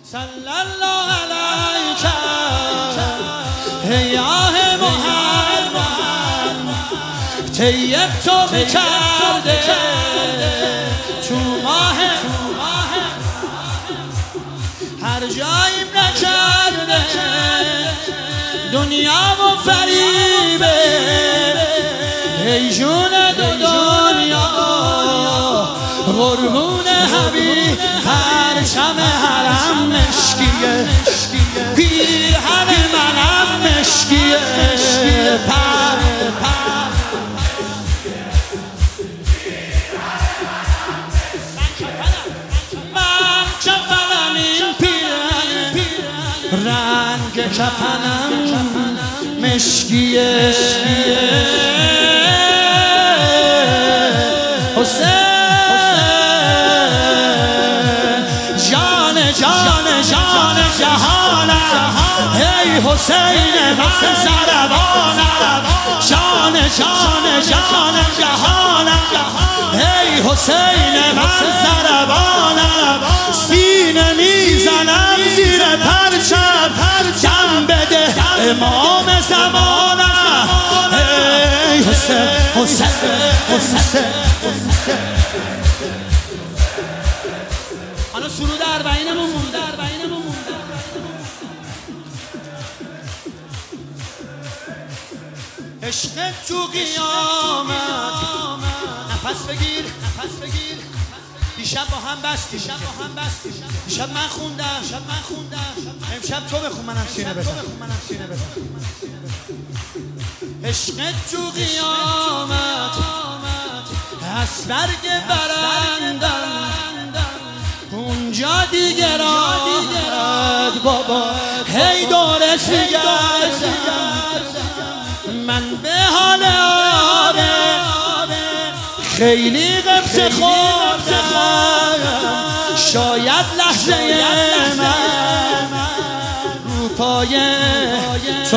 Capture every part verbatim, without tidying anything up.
صلی الله علیک ای آه محمد، طیب تو بکرده تو ماه هر جاییم نکرده دنیا و فریبه. ای جون دو دنیا قربون حبیب، پرچم حرم مشکیه، پیرهن منم مشکیه، پر پر من کفنم این پیرهن، رنگ کفنم مشکیه. حسین جان جان جان جهانم، ای حسین من سربانم، جان جان جان جهانم، ای حسین من سربانم. سینه میزنم زیر پرچم، جم بده امام زمانم، ای حسین حسین حسین. حالا سرود اربعینمون مونده، اربعینمون مونده. عشق تو قیامت، نفس بگیر نفس بگیر. دیشب با هم بستیم، دیشب با هم بستیم. دیشب من خوندم، دیشب من خوندم. امشب تو بخون منم سینه بزن، منم سینه بزن. عشق تو قیامت از برگ برندم، اونجا دیگه راحت بابا هی دور سیگردم. من به حال آره خیلی قبض خوردم، شاید لحظه من رو پای تو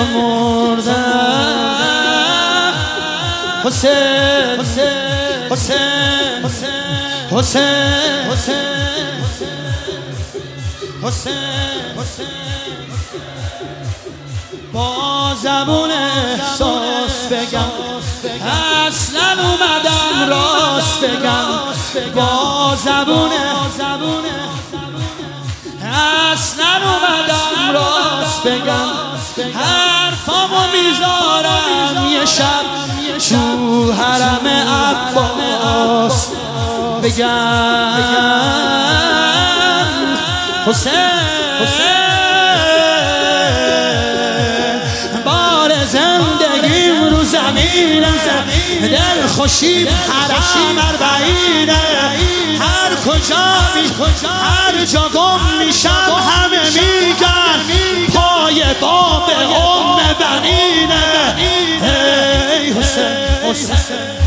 مردم. حسین حسین حسین حسین حسین با زبون احساس بگم، اصلا اومدم راست بگم. با زبون اصلا اومدم راست بگم. حرفامو میذارم یه شب تو حرم عباس بگم. حسین بار زندگیم رو زمینه، دل خوشیم حرم اربعینه. هر کجا می هر جا گم میشم همه میگن پای باب ام بنینه. ای حسین حسین